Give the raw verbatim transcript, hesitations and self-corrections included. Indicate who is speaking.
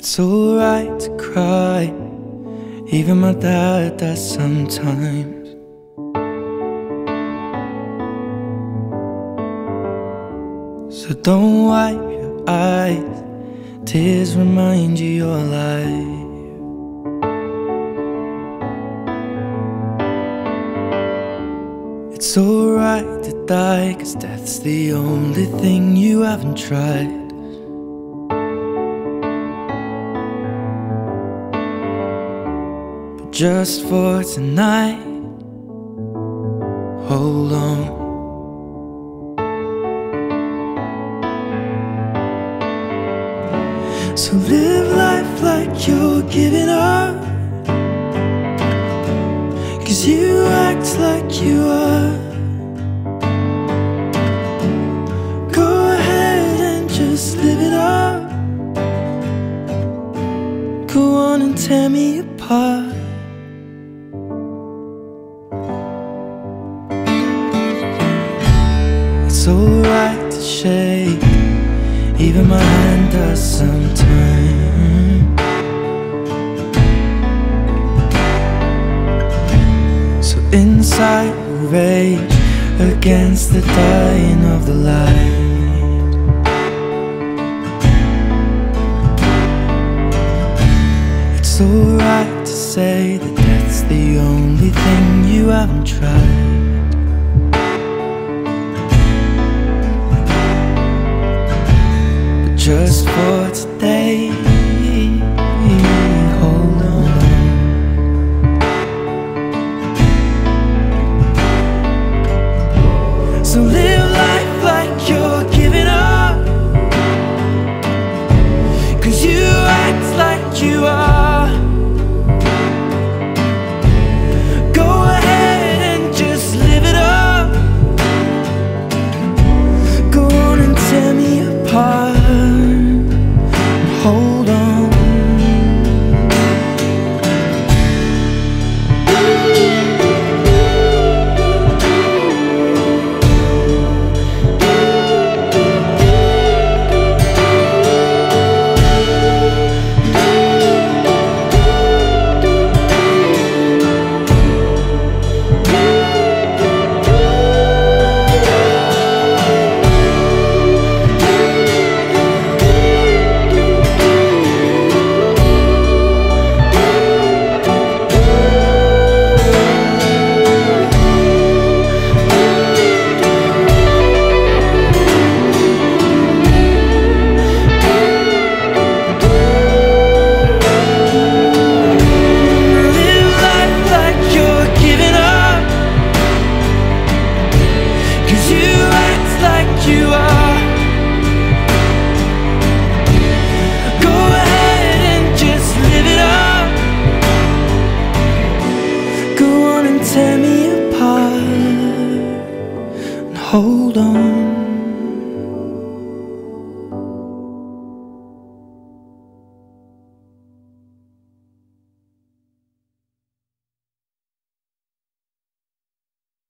Speaker 1: It's alright to cry, even my dad does sometimes. So don't wipe your eyes, tears remind you you're alive. It's alright to die, 'cause death's the only thing you haven't tried. But just for tonight, hold on. So live life like you're giving up, 'cause you act like you are. Go ahead and just live it up. Go on and tear me apart. It's alright to shake, even my hand does sometimes. So inside we rage against the dying of the light. It's alright to say that that's the only thing you haven't tried. Just for today, hold on. So live life like you're giving up, 'cause you act like you are. Go ahead and just live it up. Go on and tear me apart. Hold on. You are. Go ahead and just live it up. Go on and tear me apart and hold on.